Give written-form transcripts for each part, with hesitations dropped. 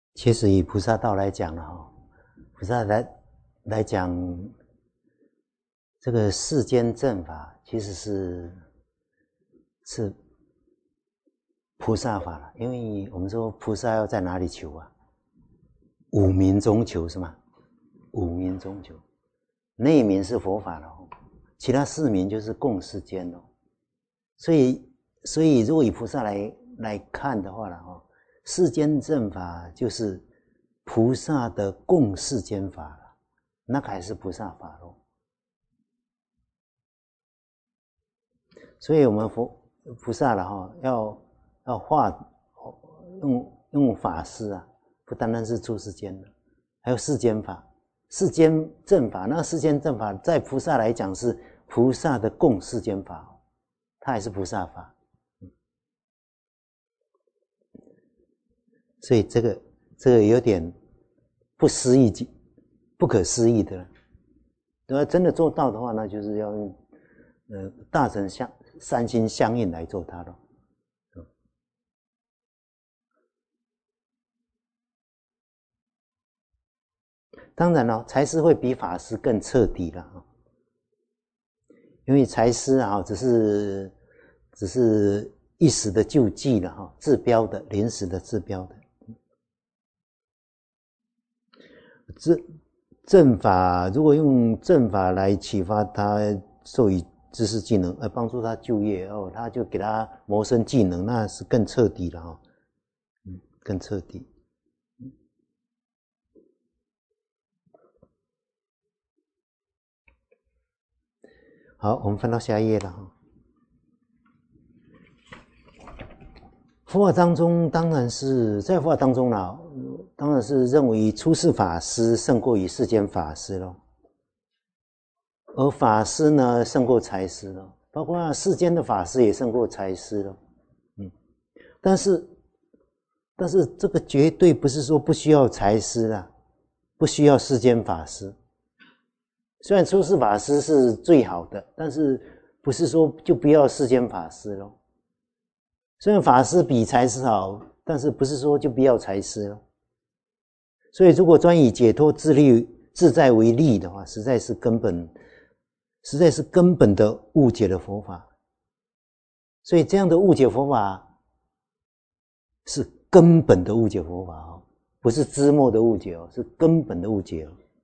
其实以菩萨道来讲了菩萨来讲，这个世间正法其实是菩萨法了，因为我们说菩萨要在哪里求啊？五明中求是吗？五明中求，内明是佛法了其他四明就是共世间了。所以如果以菩萨来看的话了世间正法就是菩萨的共世间法了，那还是菩萨法咯。所以我们菩萨了要化用法师啊，不单单是出世间的，还有世间法、世间正法。那世间正法在菩萨来讲是菩萨的共世间法，它还是菩萨法。所以这个有点不可思议的了。如果真的做到的话，那就是要用大乘三心相应来做它了。当然财师会比法师更彻底了因为财师只是一时的救济了治标的，临时的治标的。正法如果用正法来启发他，授予知识技能，帮助他就业他就给他谋生技能，那是更彻底了更彻底。好，我们翻到下一页了佛法当中当然是在佛法当中当然是认为出世法师胜过于世间法师咯，而法师呢胜过财师咯，包括世间的法师也胜过财师咯。但是这个绝对不是说不需要财师不需要世间法师。虽然出世法师是最好的，但是不是说就不要世间法师咯。虽然法师比财师好，但是不是说就不要财师咯。所以如果专以解脱自在为例的话，实在是根本的误解了佛法。所以这样的误解佛法是根本的误解佛法不是枝末的误解是根本的误解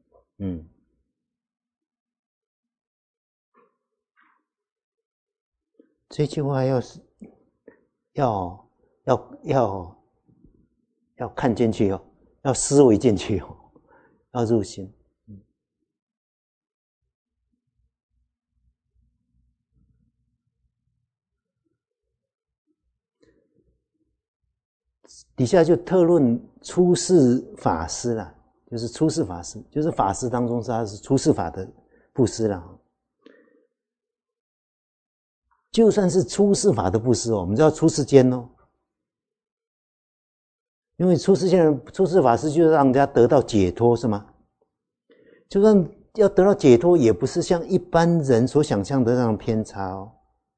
这句话要看进去要思维进去要入心。底下就特论出世法师啦，就是出世法师，就是法师当中他是出世法的布施啦。就算是出世法的布施我们知道出世间因为出世法师就是让人家得到解脱是吗？就算要得到解脱，也不是像一般人所想象的那种偏差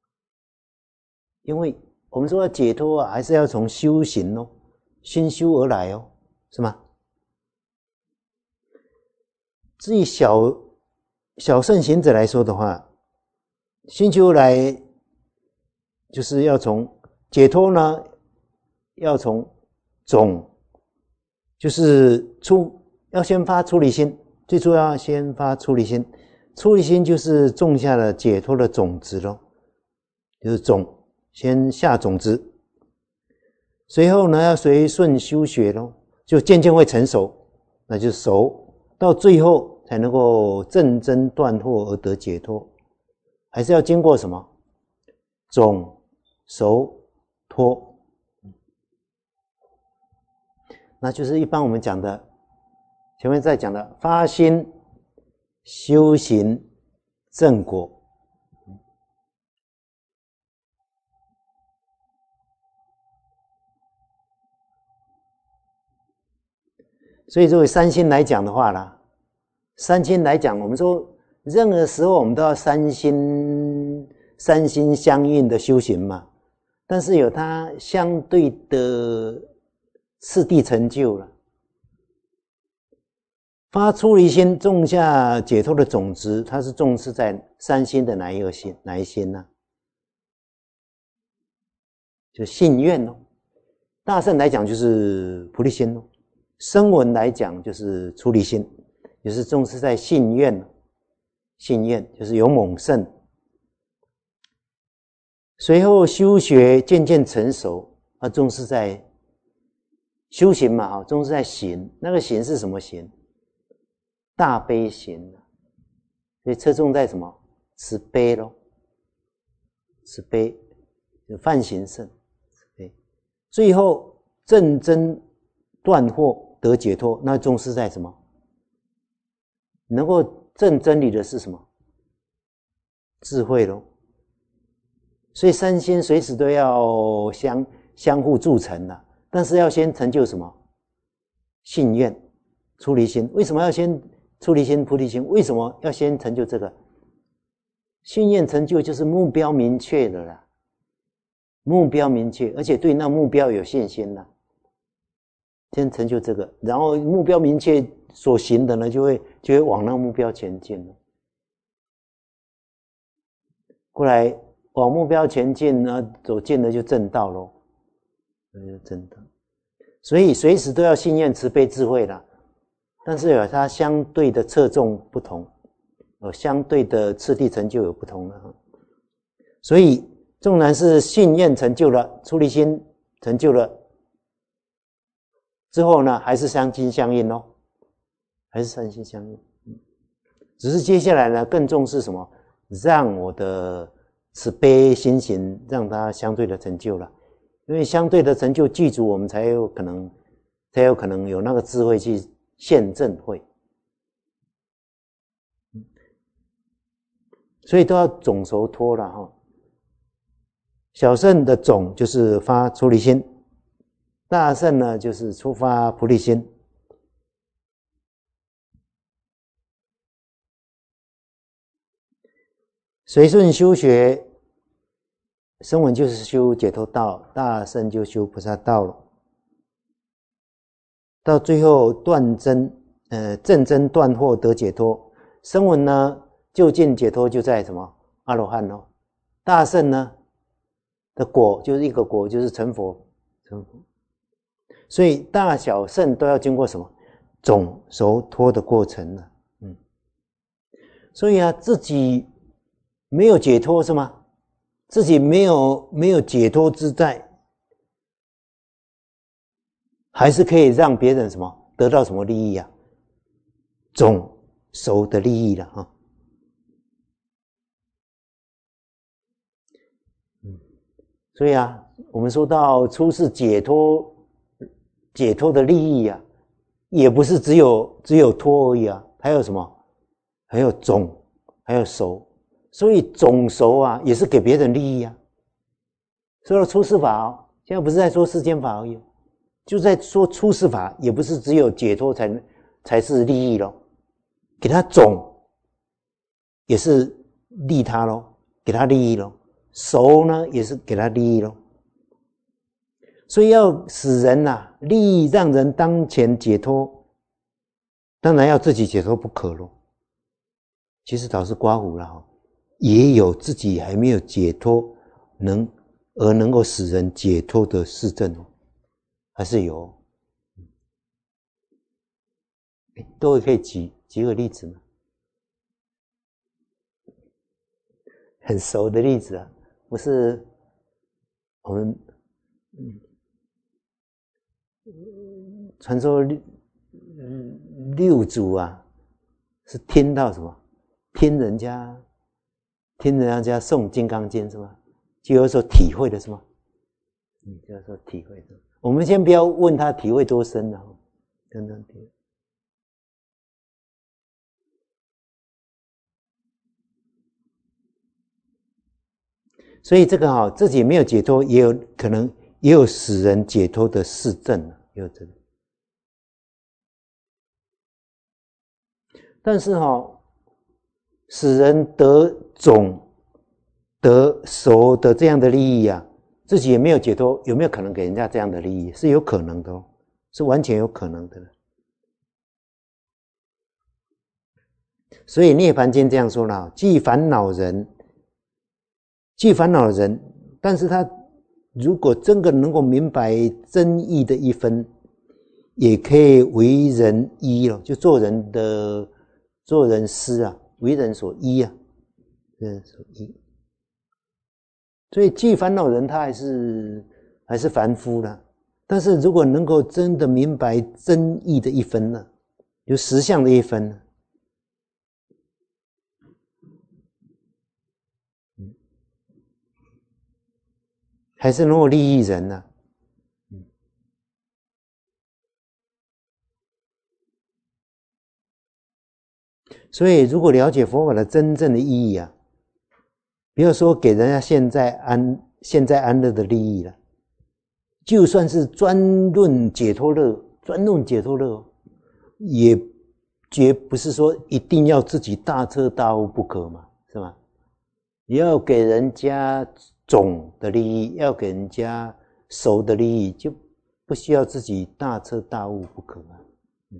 因为我们说要解脱还是要从修行心修而来是吗？至于小乘行者来说的话，心修而来就是要从解脱呢，要从种，就是要先发出离心，最初要先发出离心，出离心就是种下了解脱的种子咯，就是种，先下种子，随后呢要随顺修学咯，就渐渐会成熟，那就熟，到最后才能够证真断惑而得解脱，还是要经过什么？种熟脱，那就是一般我们讲的前面在讲的发心修行正果。所以作为三心来讲的话啦，三心来讲我们说任何时候我们都要三心相应的修行嘛，但是有它相对的次第成就了。 发出离心，种下解脱的种子，它是种植在三心的哪一心呢？就信愿哦。大乘来讲就是菩提心哦，声闻来讲就是出离心，就是种植在信愿。信愿就是勇猛胜，随后修学渐渐成熟，重视在修行嘛，重视在行，那个行是什么行？大悲行，所以侧重在什么？慈悲咯，慈悲就梵行胜，慈悲。最后证真断惑得解脱，那重视在什么？能够证真理的是什么？智慧咯。所以三心随时都要相互助成的，但是要先成就什么？信愿、出离心。为什么要先出离心、菩提心？为什么要先成就这个？信愿成就就是目标明确的啦，目标明确，而且对那目标有信心啦。先成就这个，然后目标明确所行的呢，就会往那个目标前进了。过来往目标前进呢，走近了就正道咯，就正道。所以随时都要信愿、慈悲、智慧啦，但是有它相对的侧重不同，相对的次第成就有不同了。所以纵然是信愿成就了，出离心成就了之后呢，还是相亲相应咯，还是三心相应。只是接下来呢，更重视什么？让我的慈悲心行让它相对的成就了，因为相对的成就具足，我们才有可能有那个智慧去现证慧。所以都要种熟脱了哈。小乘的种就是发出离心，大乘呢就是出发菩提心。随顺修学，声闻就是修解脱道，大乘就修菩萨道了。到最后证真断惑得解脱，声闻呢究竟解脱就在什么？阿罗汉咯。大乘呢的果就是一个果，就是成佛。所以大小乘都要经过什么？种熟脱的过程了。所以自己没有解脱是吗？自己没有解脱之在，还是可以让别人什么得到什么利益啊？种熟的利益了啊。所以我们说到出世解脱的利益也不是只有脱而已还有什么？还有种，还有熟。所以种熟也是给别人利益说到出世法现在不是在说世间法而已，就在说出世法，也不是只有解脱才是利益咯，给他种也是利他咯，给他利益咯，熟呢也是给他利益咯。所以要使人利益让人当前解脱，当然要自己解脱不可咯。其实倒是刮胡了也有自己还没有解脱而能够使人解脱的事证还是有。各位可以举个例子吗？很熟的例子不是我们传说六祖是听到什么？听人家诵《金刚经》是吗？就有所体会的是吗？就有所体会的。我们先不要问他体会多深真的体会。所以这个自己没有解脱，也有可能也有使人解脱的事证也有这个。但是使人得种得熟的这样的利益自己也没有解脱，有没有可能给人家这样的利益？是有可能的是完全有可能的。 所以涅槃经这样说了，既烦恼人，但是他如果真的能够明白真义的一分，也可以为人医了，就做人师啊，为人所医啊，为人所医。所以既烦恼人他还是凡夫的，但是如果能够真的明白真义的一分呢，就实相的一分呢，还是能够利益人呢。所以如果了解佛法的真正的意义啊，不要说给人家现在安乐的利益了，就算是专论解脱乐，也绝不是说一定要自己大彻大悟不可嘛，是吗？也要给人家总的利益，要给人家熟的利益，就不需要自己大彻大悟不可啊。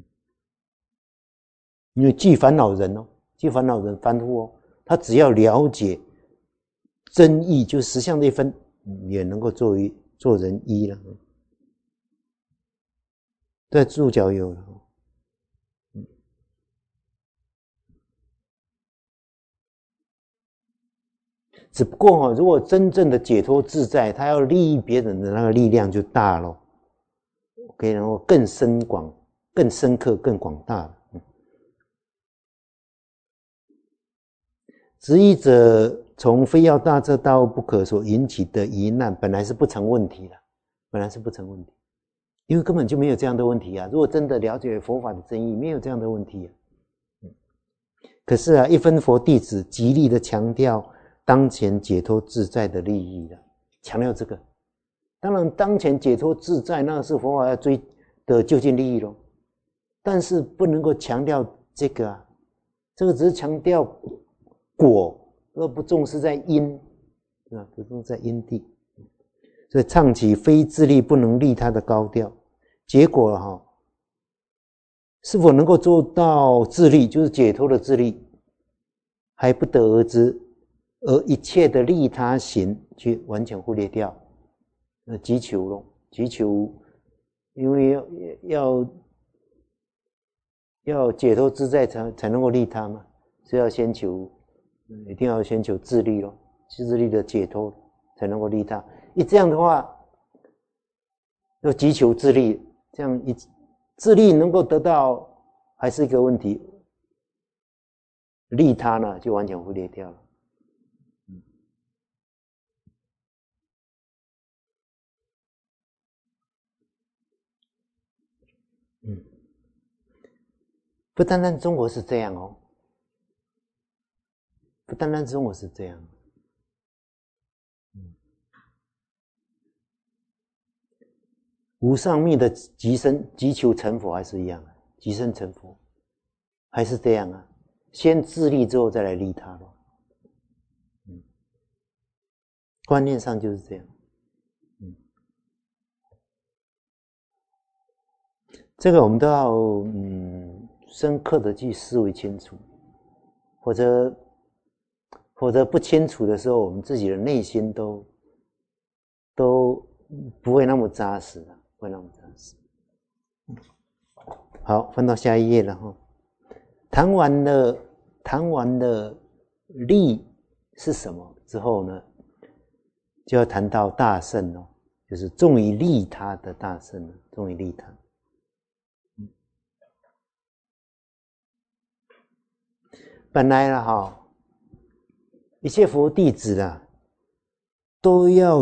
因为既烦恼人凡夫哦，他只要了解真义，就实相的一分，也能够做人医了。在注脚有了。只不过如果真正的解脱自在，他要利益别人的那个力量就大了，可以能够更深广、更深刻、更广大了。执疑者从非要大彻大悟不可所引起的疑难，本来是不成问题的，因为根本就没有这样的问题啊！如果真的了解佛法的真义，没有这样的问题啊。可是啊，一分佛弟子极力的强调当前解脱自在的利益了，强调这个。当然，当前解脱自在那是佛法要追的究竟利益咯，但是不能够强调这个啊，这个只是强调果，而不重视在因，不重视在因地，所以唱起非自利不能利他的高调，结果是否能够做到自利，就是解脱的自利，还不得而知，而一切的利他行去完全忽略掉，急求咯，急求，因为要解脱自在才能够利他嘛，所以要先求。一定要先求自利咯，自利的解脱才能够利他。这样的话，要急求自利，这样自利能够得到还是一个问题，利他呢就完全忽略掉了。不单单中国是这样哦。不单单中国是这样，无上密的急求成佛还是一样的，急生成佛还是这样啊，先自利之后再来利他咯。观念上就是这样。这个我们都要深刻的去思维清楚，或者不清楚的时候，我们自己的内心都不会那么扎实了，不会那么扎实。好，翻到下一页了哈。谈完了利是什么之后呢，就要谈到大乘哦，就是重于利他的大乘，重于利他。本来一切佛弟子都要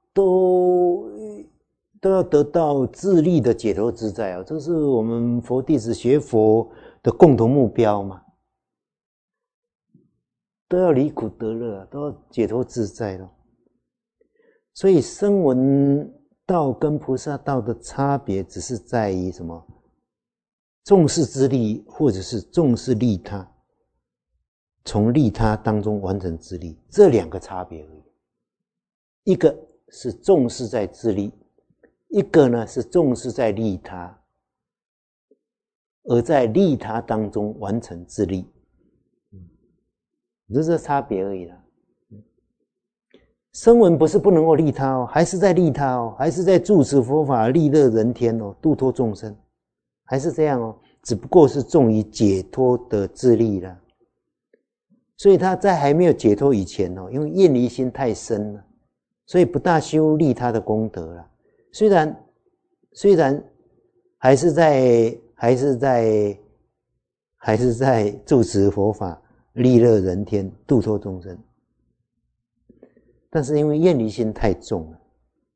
得到自利的解脱自在这是我们佛弟子学佛的共同目标嘛，都要离苦得乐，都要解脱自在咯。所以声闻道跟菩萨道的差别只是在于什么？重视自利，或者是重视利他，从利他当中完成自利，这两个差别而已。一个是重视在自利，一个呢是重视在利他，而在利他当中完成自利。 只是这差别而已啦。声闻不是不能够利他哦，还是在利他哦，还是在住持佛法利乐人天哦，度脱众生，还是这样哦，只不过是重于解脱的自利啦。所以他在还没有解脱以前哦，因为厌离心太深了，所以不大修利他的功德啦。虽然还是在住持佛法利乐人天度脱众生，但是因为厌离心太重了，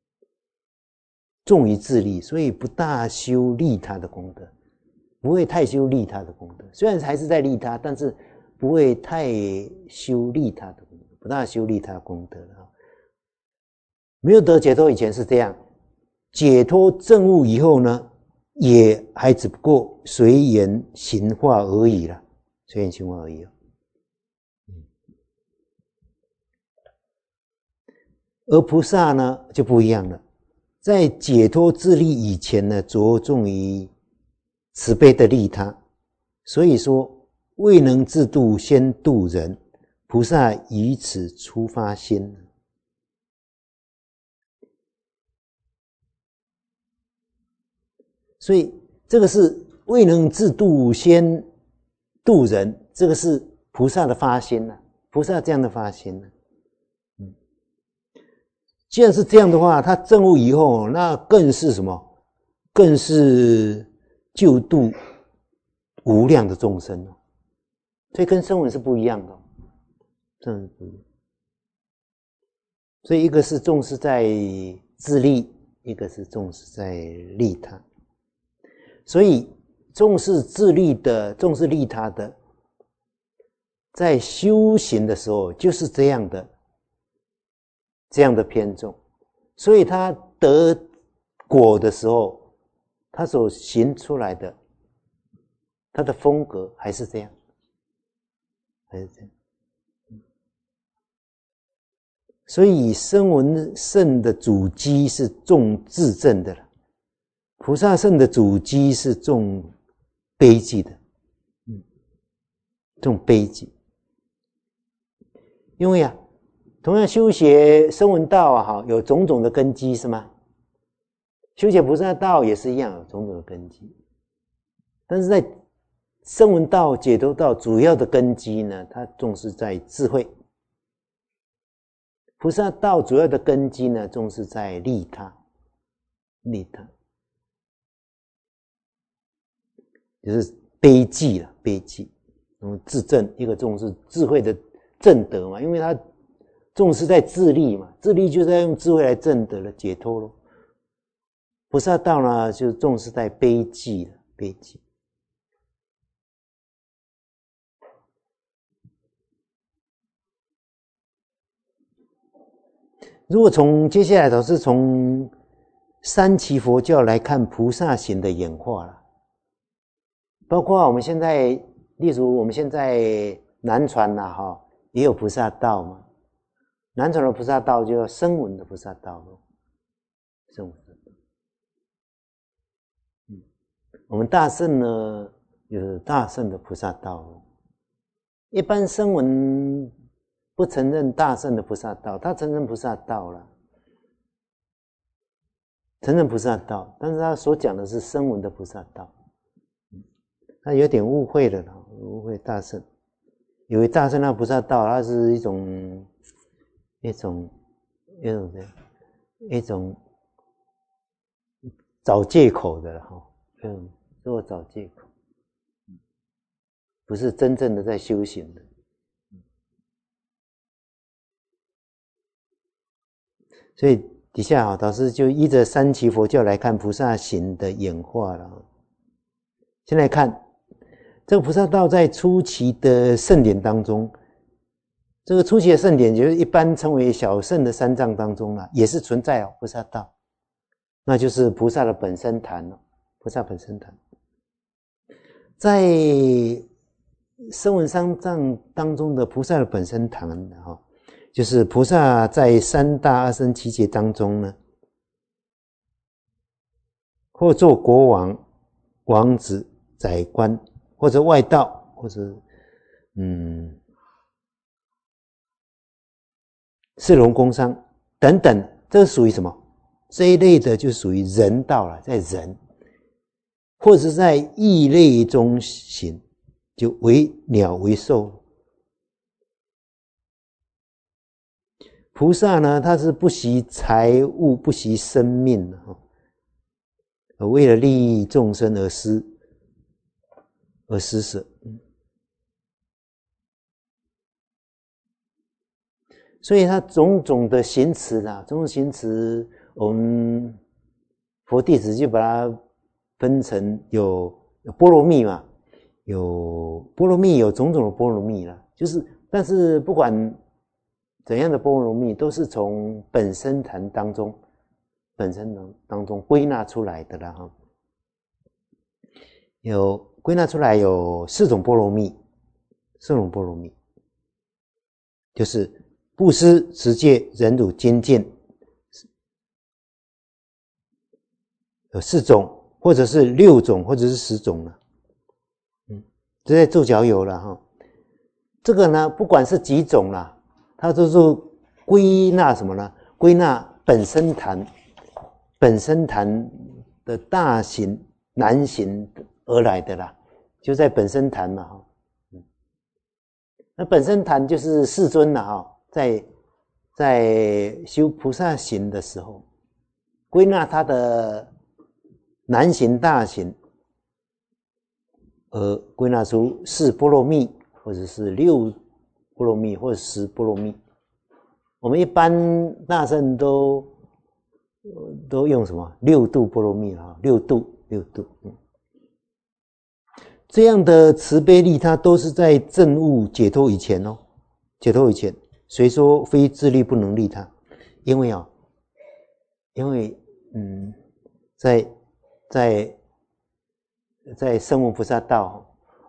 重于自利，所以不大修利他的功德，不会太修利他的功德。虽然还是在利他，但是不会太修利他的功德，不大修利他的功德了。没有得解脱以前是这样，解脱证悟以后呢，也还只不过随缘行化而已啦，随缘行化而已。而菩萨呢就不一样了，在解脱自利以前呢，着重于慈悲的利他，所以说未能自度先度人，菩萨以此出发心。所以这个是未能自度先度人，这个是菩萨的发心啊，菩萨这样的发心啊。既然是这样的话，他证悟以后，那更是什么？更是救度无量的众生了。所以跟声闻是不一样的，真的不一样。所以一个是重视在自利，一个是重视在利他。所以重视自利的，重视利他的，在修行的时候就是这样的偏重，所以他得果的时候，他所行出来的，他的风格还是这样，还是这样。所以声闻圣的主基是重自证的了，菩萨圣的主基是重悲寂的，重悲寂。因为啊，同样修学声闻道啊，有种种的根基是吗？修学菩萨道也是一样，有种种的根基。但是在声闻道、解脱道主要的根基呢，它重视在智慧。菩萨道主要的根基呢，重视在利他，利他就是悲寂了，悲寂。自证，一个重视智慧的证德嘛，因为他重视在自利嘛，自利就是要用智慧来证德了，解脱咯。菩萨道呢，就重视在悲寂了，悲寂。如果从接下来都是从三期佛教来看菩萨行的演化了，包括我们现在，例如我们现在南传啦，也有菩萨道嘛。南传的菩萨道就叫声闻的菩萨道咯，声闻的。我们大乘呢，有大乘的菩萨道咯。一般声闻不承认大乘的菩萨道，他承认菩萨道了，承认菩萨道，但是他所讲的是声闻的菩萨道，他有点误会了，误会大乘，以为大乘那菩萨道，它是一种找借口的哈，说找借口，不是真正的在修行的。所以底下导师就依着三期佛教来看菩萨行的演化了。先来看这个菩萨道在初期的圣典当中，这个初期的圣典就是一般称为小乘的三藏当中也是存在菩萨道，那就是菩萨的本身坛菩萨本身坛。在声闻三藏当中的菩萨的本身坛就是菩萨在三大阿僧祇劫当中呢，或做国王、王子、宰官，或者外道，或者士农工商等等，这属于什么？这一类的就属于人道了，在人或者是在异类中行，就为鸟为兽。菩萨呢，他是不惜财物，不惜生命的，为了利益众生而施舍。所以他种种的行持啦，种种行持，我们佛弟子就把它分成有波罗蜜嘛，有波罗蜜，有种种的波罗蜜啦。但是不管怎样的波罗蜜，都是从本身坛当中归纳出来的啦哈。有归纳出来有4种波罗蜜，就是布施、持戒、忍辱、精进，有4种，或者是6种，或者是10种了。这在咒脚有了哈。这个呢，不管是几种啦，它都是归纳什么呢？归纳本身坛的大行、难行而来的啦，就在本身坛嘛哈。那本身坛就是世尊啦哈，在修菩萨行的时候，归纳他的难行大行，而归纳出4波罗蜜，或者是6波罗蜜，或者10波罗蜜。我们一般大乘都用什么6度波罗蜜啊？6度。这样的慈悲利他都是在证悟解脱以前哦，谁说非自利不能利他？因为在声闻菩萨道，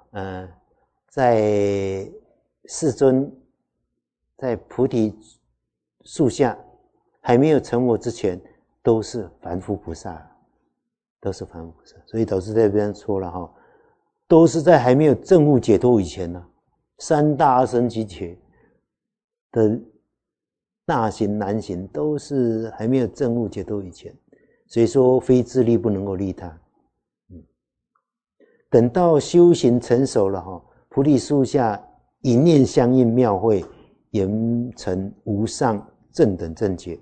在世尊在菩提树下还没有成佛之前，都是凡夫菩萨，所以导师在这边说了哈，都是在还没有证悟解脱以前呢，3大阿僧祇劫的大行难行都是还没有证悟解脱以前，所以说非自利不能够利他。等到修行成熟了哈，菩提树下一念相应妙慧，圆成无上正等正觉，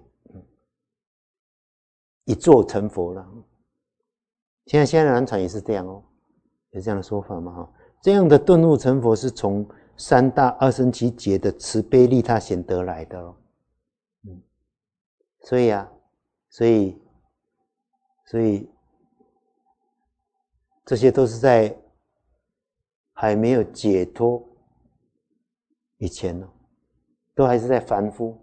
一坐成佛了。现在南传也是这样哦，有这样的说法嘛哈。这样的顿悟成佛是从3大阿僧祇劫的慈悲利他行得来的哦。所以这些都是在还没有解脱以前呢，都还是在凡夫，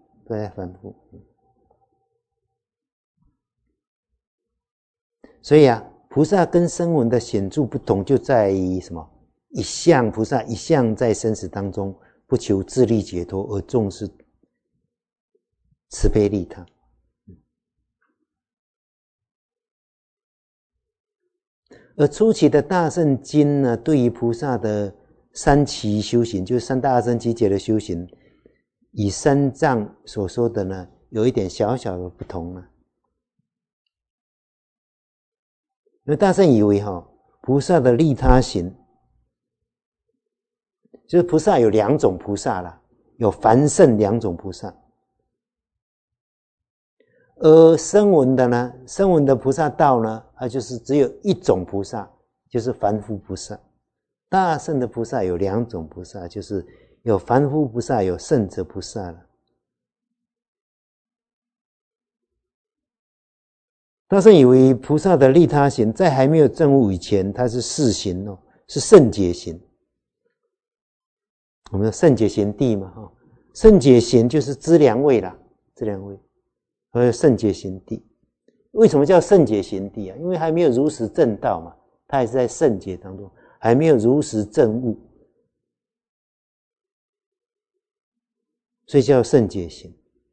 所以菩萨跟声闻的显著不同就在于什么？菩萨一向在生死当中不求自利解脱，而重视慈悲利他。而初期的大乘经呢，对于菩萨的3期修行，就是3大阿僧祇劫的修行，与三藏所说的呢，有一点小小的不同呢。因为大乘以为菩萨的利他行，就是菩萨有2种菩萨啦，有凡圣2种菩萨。而声闻的菩萨道呢，它就是只有1种菩萨，就是凡夫菩萨。大乘的菩萨有2种菩萨，就是有凡夫菩萨，有圣者菩萨了。大乘以为菩萨的利他行，在还没有证悟以前，它是世行哦，是圣解行。我们的圣解行地嘛，圣解行就是资粮位啦，圣解行地。为什么叫圣解行地啊？因为还没有如实证道嘛，它还是在圣解当中，还没有如实证悟，所以叫圣解行。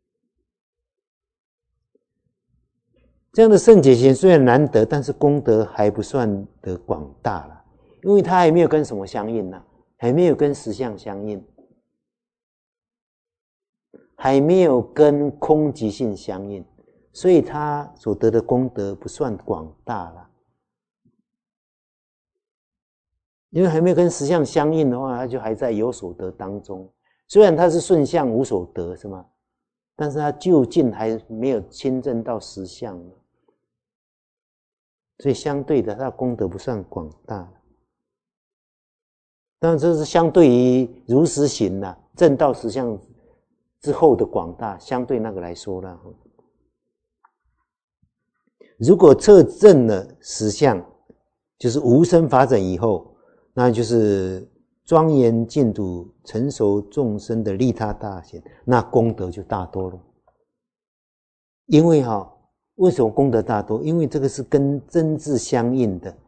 这样的圣解行虽然难得，但是功德还不算得广大了，因为它还没有跟什么相应呢？还没有跟实相相应。 还没有跟空即性相应，所以他所得的功德不算广大了。因为还没有跟实相相应的话，他就还在有所得当中。虽然他是顺相无所得，是吗？但是他究竟还没有亲证到实相，所以相对的，他的功德不算广大。当然，这是相对于如实行啦，证到实相之后的广大，相对那个来说啦。如果测证了实相，就是无生法忍以后，那就是庄严净土成熟众生的利他大行，那功德就大多了。因为为什么功德大多？因为这个是跟真智相应的，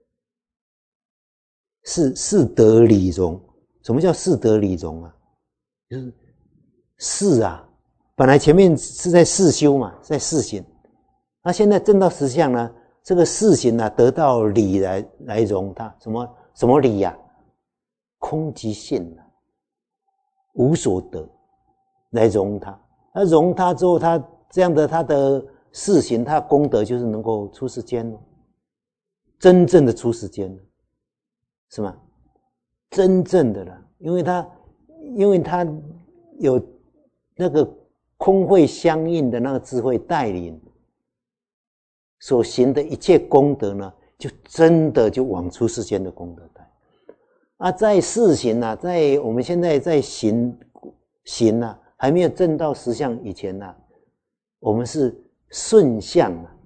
是四德理融。什么叫四德理融啊？就是四啊，本来前面是在四修嘛，在四行，那现在证到实相呢，这个四行啊，得到理来融它。什么理啊？空即性啊，无所得来融它。那融它之后，它这样的它的四行，它功德就是能够出世间了，真正的出世间了，是吗？真正的了，因为它有那个空慧相应的那个智慧带领，所行的一切功德呢，就真的就往出世间的功德带。在世行啊，在我们现在在行啊，还没有证到实相以前啊，我们是顺相啊，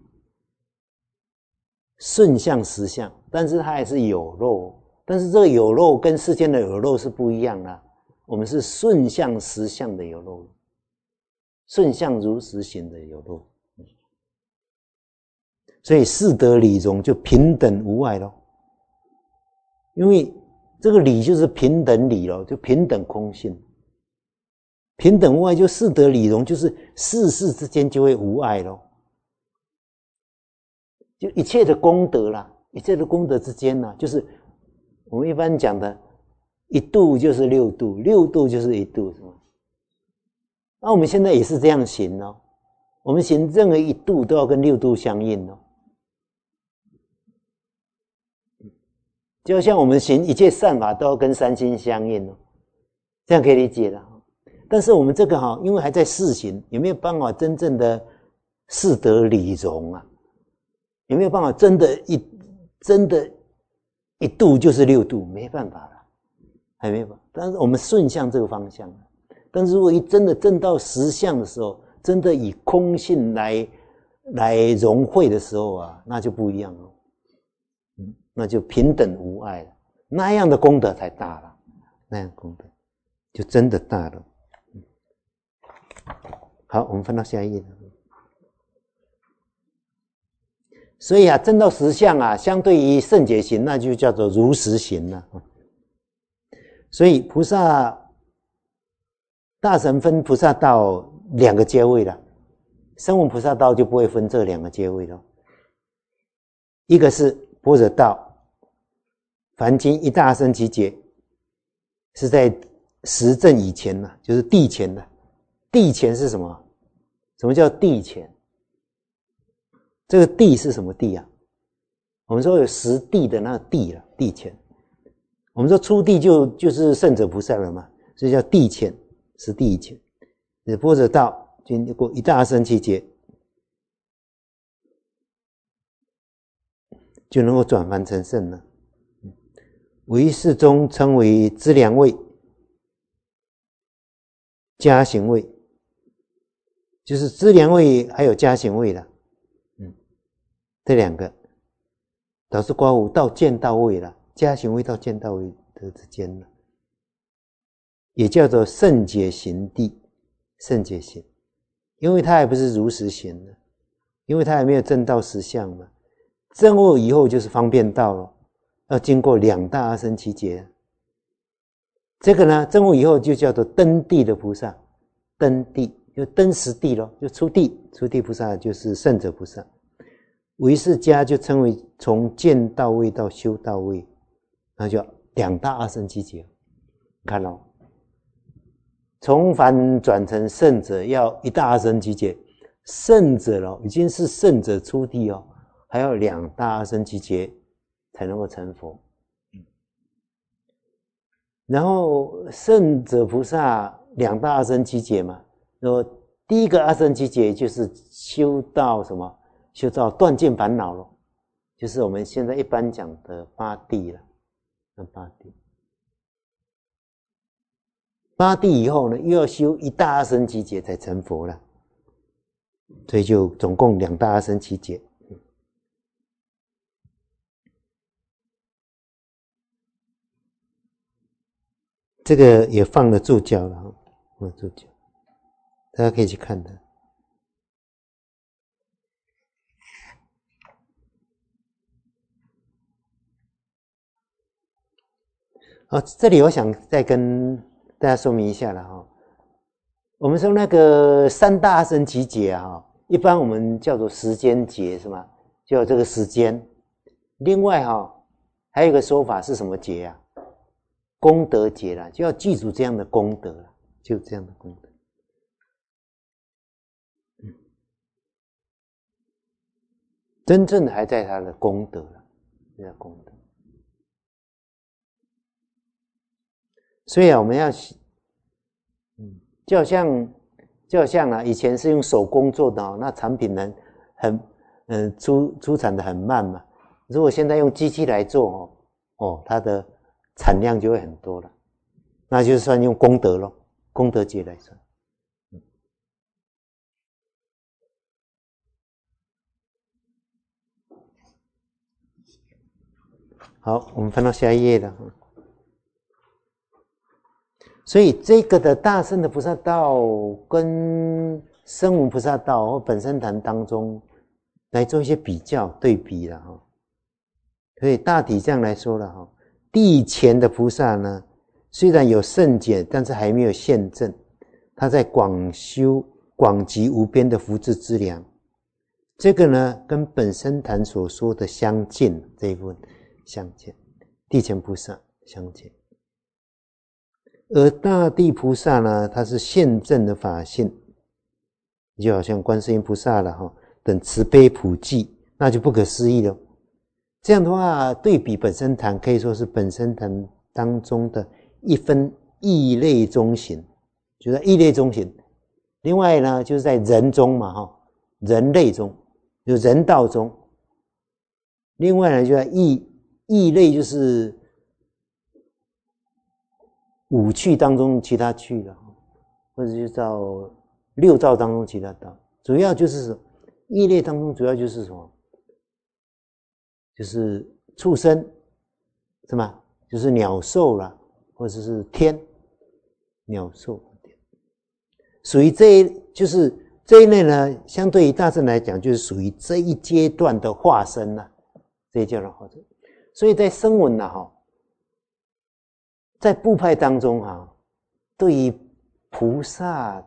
顺相实相，但是它还是有漏。但是这个有漏跟世间的有漏是不一样的，我们是顺相实相的有漏，顺相如实行的有漏。所以四德理融就平等无碍咯，因为这个理就是平等理咯，就平等空性。平等无碍就四德理融，就是世事之间就会无碍咯，就一切的功德啦，一切的功德之间啦，就是我们一般讲的一度就是六度，六度就是一度，是吗？那我们现在也是这样行哦，我们行任何一度都要跟六度相应哦，就像我们行一切善法都要跟三心相应哦，这样可以理解了。但是我们这个因为还在试行，有没有办法真正的四德理融啊？有没有办法真的一度就是六度？没办法了，还没办法。但是我们顺向这个方向，但是如果一真的证到实相的时候，真的以空性来融会的时候啊，那就不一样了，那就平等无碍了，那样的功德才大了，那样功德就真的大了。好，我们翻到下一页。所以证到实相啊，相对于圣解行，那就叫做如实行了。所以菩萨大乘分菩萨道两个阶位了，声闻菩萨道就不会分这两个阶位了。一个是般若道，凡经一大阿僧祇劫，是在实证以前呢，就是地前的。地前是什么？什么叫地前？这个地是什么地啊？我们说有实地的那个地了，地前。我们说初地就是圣者菩萨了嘛，所以叫地前，实地以前。般若道经过一大阿僧祇劫，就能够转凡成圣了。唯识中称为资粮位、加行位，就是资粮位还有加行位的。这两个导致刮胡到见到位了，加行位到见到位的之间了，也叫做圣解行地，圣解行，因为它还不是如实行的，因为它还没有证到实相嘛。证悟以后就是方便道了，要经过两大阿僧祇劫。这个呢，证悟以后就叫做登地的菩萨，登地就登实地咯，就出地，出地菩萨就是圣者菩萨。唯识家就称为从见到位到修到位，那就两大阿僧祇劫，看咯。 从凡转成圣者要一大阿僧祇劫，圣者了已经是圣者出地哦，还要2大阿僧祇劫才能够成佛。然后圣者菩萨2大阿僧祇劫嘛，然后第一个阿僧祇劫就是修到什么？修到断尽烦恼了，就是我们现在一般讲的8地了。8地。8地以后呢，又要修一大阿僧祇劫才成佛了，所以就总共2大阿僧祇劫。这个也放了注脚了，放了注脚，大家可以去看的。这里我想再跟大家说明一下了哈。我们说那个3大阿僧祇劫啊，一般我们叫做时间劫是吗？就有这个时间。另外还有一个说法是什么劫啊？功德劫啦，就要记住这样的功德啦，就这样的功德。真正的还在他的功德了，这叫功德。所以我们要，就好像以前是用手工做的那产品呢出产的很慢嘛。如果现在用机器来做它的产量就会很多了，那就算用功德咯，功德劫来算。好，我们翻到下一页了。所以这个的大乘的菩萨道跟声闻菩萨道或本生坛当中来做一些比较对比了哈。所以大体这样来说了哈，地前的菩萨呢，虽然有圣解，但是还没有现证，他在广修广集无边的福智资粮。这个呢，跟本生坛所说的相近这一部分相近，地前菩萨相近。而大地菩萨呢，他是现证的法性，就好像观世音菩萨了等慈悲普济，那就不可思议了。这样的话，对比本生坛，可以说是本生坛当中的一分异类中行，就在异类中行。另外呢，就是在人中嘛人类中，就人道中。另外呢，就在异类，就是5趣当中其他趣了，或者就到6道当中其他道，主要就是异类当中主要就是什么？就是畜生，是吗？就是鸟兽啦，或者是天，鸟兽天，属于就是这一类呢，相对于大乘来讲，就是属于这一阶段的化身啦，这一阶段的化身。所以在声闻在部派当中对于菩萨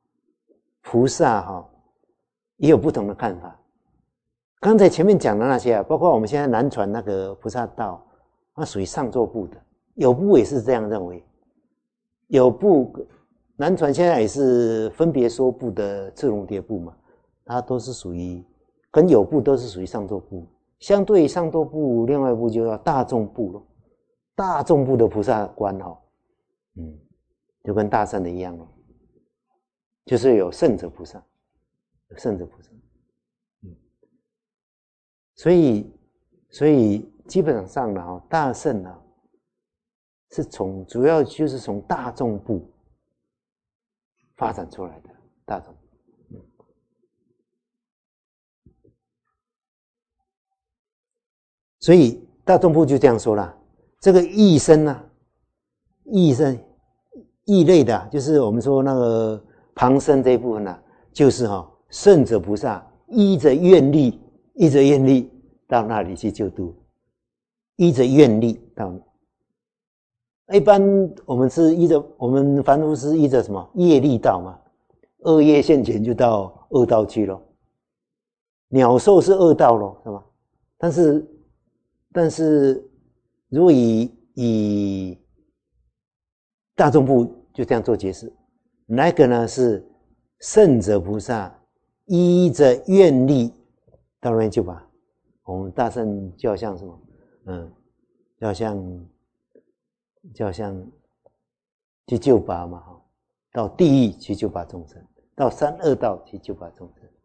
也有不同的看法。刚才前面讲的那些包括我们现在南传那个菩萨道，那属于上座部的，有部也是这样认为。有部南传现在也是分别说部的次龙叠部嘛，它都是属于跟有部都是属于上座部。相对于上座部，另外一部就叫大众部了。大众部的菩萨观就跟大乘的一样了，就是有圣者菩萨，有圣者菩萨。所以基本上呢大乘是主要就是从大众部发展出来的大众。所以大众部就这样说啦，这个异生异类的，就是我们说那个旁生这一部分就是圣者菩萨依着愿力到那里去救度，依着愿力到。一般我们凡夫是依着什么业力道嘛，恶业现前就到恶道去咯。鸟兽是恶道咯，是吧？但是如果以大众部就这样做解释， 那个呢是圣者菩萨依着愿力到那边就把我们大圣就好像什么，就好像去救拔嘛，到地狱去救拔众生，到三恶道去救拔众生。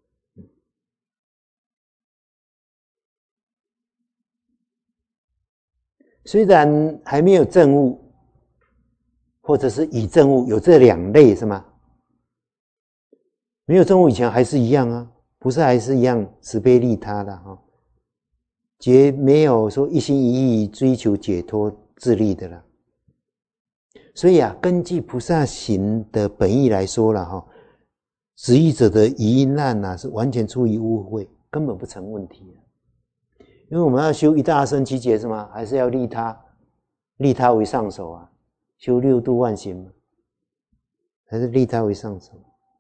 虽然还没有证悟，或者是已证悟，有这两类是吗？没有证悟以前还是一样啊，菩萨还是一样慈悲利他的哈，绝没有说一心一意追求解脱自利的啦。所以啊，根据菩萨行的本意来说了哈，执意者的疑难啊，是完全出于污秽，根本不成问题。因为我们要修一大乘七劫是吗？还是要利他，利他为上首啊，修六度万行嘛，还是利他为上首。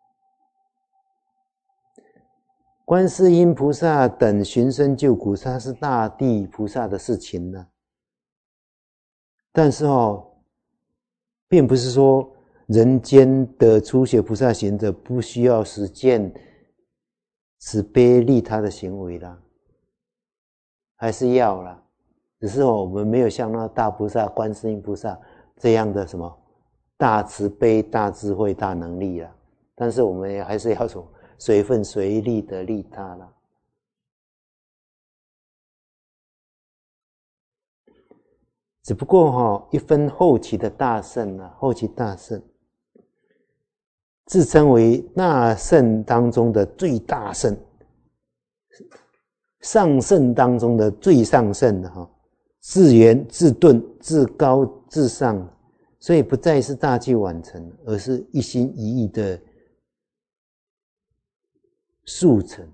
观世音菩萨等寻声救苦，它是大地菩萨的事情呢。但是并不是说人间的初学菩萨行者不需要实践慈悲利他的行为啦，还是要啦。只是我们没有像那大菩萨观世音菩萨这样的什么大慈悲大智慧大能力啦，但是我们还是要随分随力的利他啦。只不过一分后期的大圣啊，后期大圣自称为大圣当中的最大圣，上圣当中的最上圣的自圆自顿自高自上，所以不再是大器晚成，而是一心一意的速成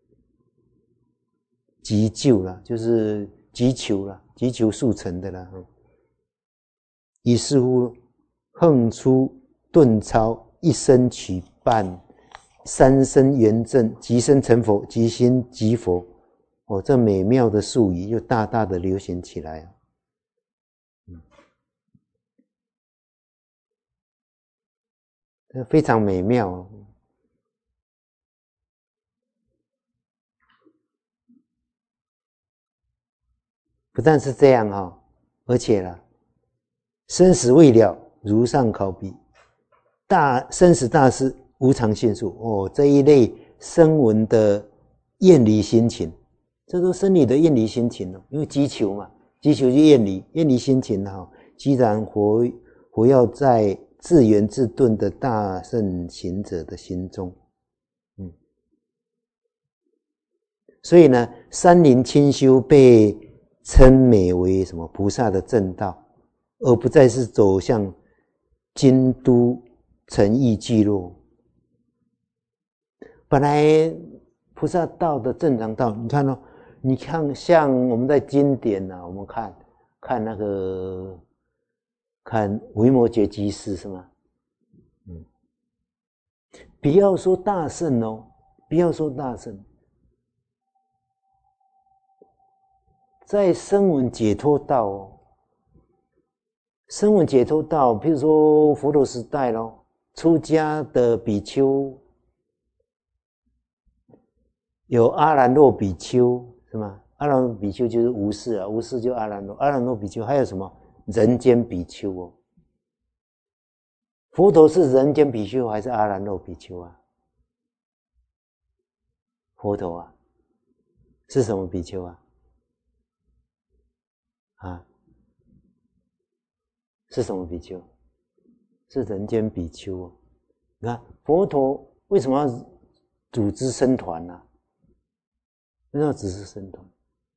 急救啦，就是急求啦，急求速成的啦。于是乎横出顿超，一生取伴，三生圆正，即生成佛，即心即佛。这美妙的术语就大大的流行起来。非常美妙。不但是这样而且啦，生死未了，如上考妣，生死大事无常现数。这一类声闻的厌离心情，这都生理的厌离心情因为急求嘛，急求就厌离心情既然活要在自圆自顿的大圣行者的心中。所以呢，山林清修被称美为什么菩萨的正道，而不再是走向京都诚意聚落。本来菩萨道的正常道，你看像我们在经典我们看那个看维摩诘居士是吗？不要说大圣不要说大圣，在声闻解脱道声闻解脱道，譬如说佛陀时代出家的比丘有阿兰若比丘是吗？阿兰若比丘就是无事无事就阿兰若比丘，还有什么人间比丘佛陀是人间比丘还是阿兰若比丘啊？佛陀是什么比丘是什么比丘？是人间比丘你看佛陀为什么要组织僧团呢？为什么只是僧团？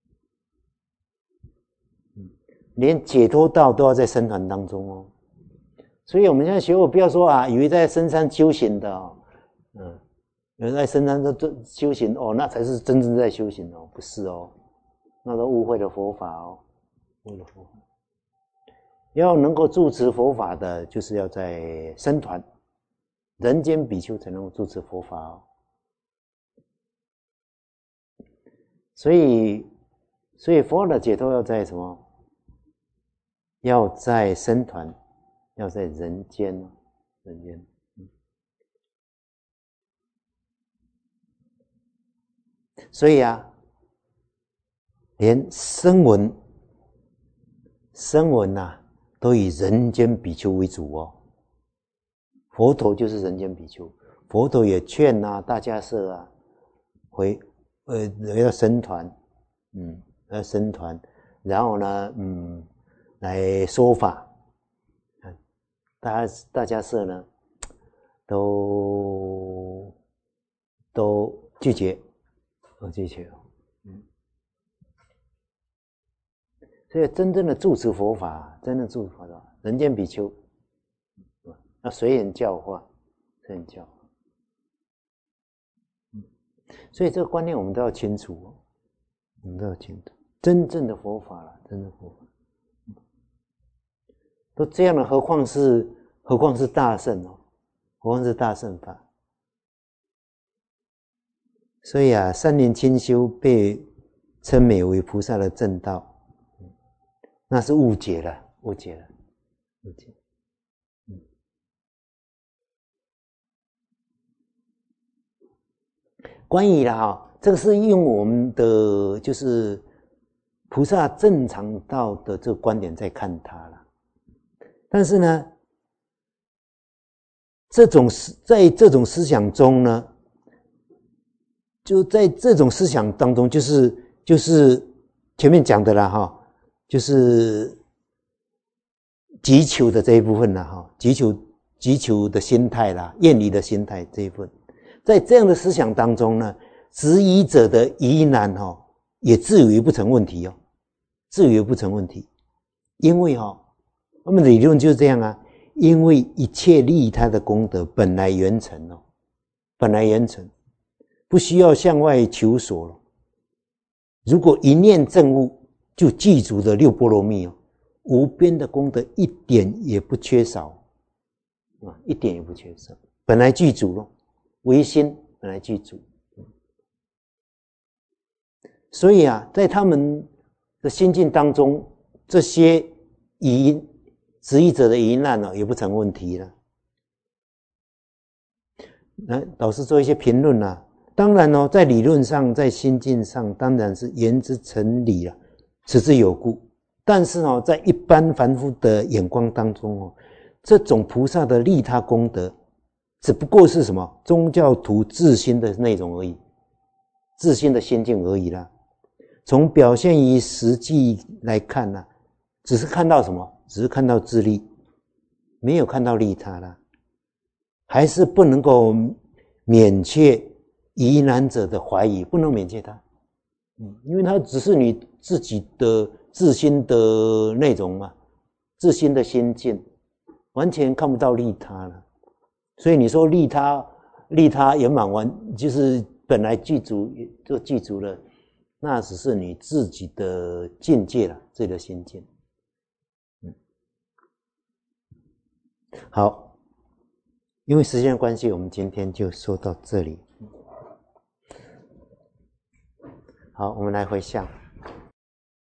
连解脱道都要在僧团当中所以我们现在学佛不要说以为在深山修行的有人在深山修行那才是真正在修行不是那都误会了佛法误会了佛法。要能够住持佛法的，就是要在僧团，人间比丘才能够住持佛法所以佛的解脱要在什么？要在僧团，要在人间。 所以啊，连声闻都以人间比丘为主哦。佛陀就是人间比丘，佛陀也劝大家舍回到僧团，僧团，然后呢，来说法，大家舍呢，都拒绝，所以真正的住持佛法，人间比丘，要随缘教化，所以这个观念我们都要清楚，真正的佛法了，真正的佛法都这样了，何况是大乘哦，何况是大乘法。所以啊，山林清修被称美为菩萨的正道，那是误解了。关于这个是用我们的就是菩萨正常道的这个观点在看它了，但是呢，在这种思想中呢，就在这种思想当中，就是前面讲的啦就是急求的这一部分啦急求的心态啦，厌离的心态这一部分，在这样的思想当中呢，质疑者的疑难也自以为不成问题因为他们的理论就是这样啊，因为一切利他的功德本来圆成，不需要向外求索了。如果一念证悟，就具足的六波罗蜜无边的功德一点也不缺少，本来具足了，唯心本来具足。所以在他们的心境当中，这些质疑者的疑难也不成问题了。老师做一些评论当然在理论上，在心境上，当然是言之成理了，持之有故。但是在一般凡夫的眼光当中这种菩萨的利他功德，只不过是什么宗教徒自心的内容而已，自心的心境而已啦。从表现于实际来看只是看到什么？只是看到自利，没有看到利他啦，还是不能够免却疑难者的怀疑，不能免却它，因为它只是你自己的自心的内容嘛，自心的心境，完全看不到利他了。所以你说利他圆满完，就是本来具足就具足了，那只是你自己的境界了，自己的心境。好，因为时间的关系，我们今天就说到这里。好，我们来回向。